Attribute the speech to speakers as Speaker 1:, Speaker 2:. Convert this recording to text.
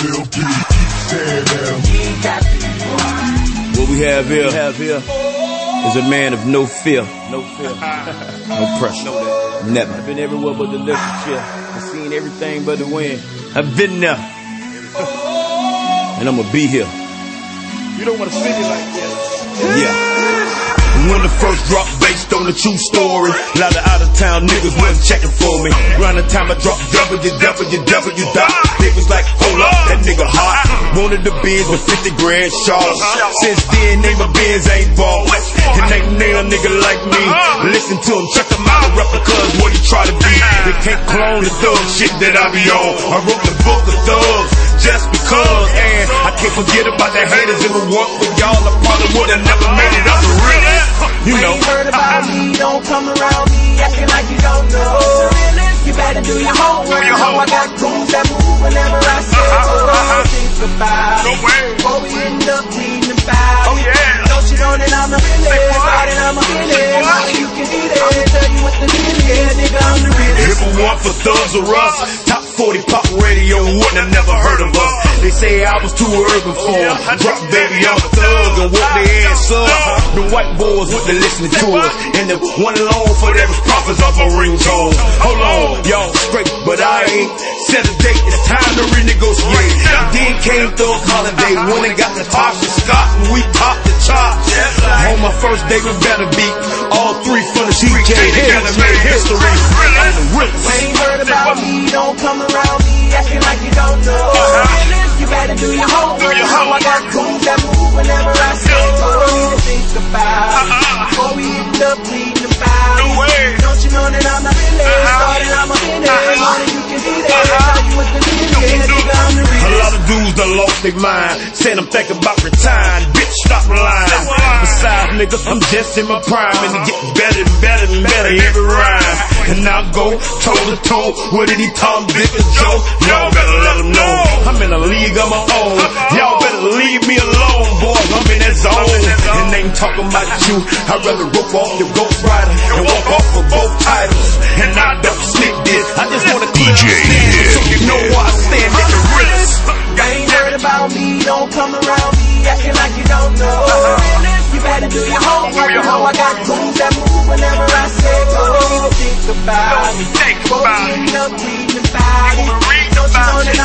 Speaker 1: What we have here is a man of no fear, no pressure, never. I've been everywhere but the literature. I've seen everything but the wind. I've been there, and I'ma be here.
Speaker 2: You don't want to sing it like that.
Speaker 1: Yeah. When the first drop based on the true story, a lot of out-of-town niggas wasn't checking for me. Around the time I dropped www. They was like, hold up, that nigga hot. Wanted the Benz with 50 grand sharp. Since then, name my Benz ain't bought. And ain't nail a nigga like me. Listen to him, check him out, the replicas, what he try to be. They can't clone the thug shit that I be on. I wrote the book of thugs just because. And I can't forget about the haters. If it weren't for y'all, I probably would've never made it up the realest. You know.
Speaker 3: Ain't heard about me, don't come around me acting like you don't know. You better do your homework. You know I got goons that move whenever I say don't think about it. Before we end up bleeding about it. Don't you know that I'm the realest? That I'm a realest. You can eat it. I'll tell you what the deal is, nigga, I'm the realest.
Speaker 1: If it weren't for Thugs or Us, top 40 pop radio wouldn't have never heard of us. They say I was too urban for them. Drop baby, I'm a thug and walk their ass up. The white boys with the listening to us, and the one alone for them was profits off a ringtone. Hold on, y'all straight, but I ain't set a date. It's time to renegotiate. Then came Thug Holiday, when they got the Tasha Scott, and we popped the chops. On my first day with Better Beat, all three from the TK Hills made history.
Speaker 3: Ain't heard about me, don't come around me acting like you don't know. You better do your homework. You know I got goons that move whenever I say don't think about it. Before we end up bleeding about it. Don't you know that I'm the realest? Started, I'm a realest. Only you can be there. Tell you what the deal is, nigga, I'm the realest.
Speaker 1: A lot of dudes done lost their mind, saying I'm thinking about retiring. Bitch, stop lying. Besides, nigga, I'm just in my prime, and it gets better and better and better every rhyme. And I'll go toe to toe with any Tom, Dick, or Joe. Y'all better let them know I'm in a league of my own. Y'all better leave me alone, boys. I'm in that zone. And they ain't talking about you. I'd rather rope off your Ghost Rider and walk off for both titles. And I don't sneak this. I just wanna DJ so you know where I stand at the realest.
Speaker 3: Ain't heard about me, don't come around me acting like you don't know. You better do your homework. You know I got goons that move whenever I say don't think about it. Before we end up bleeding about it. Don't you know that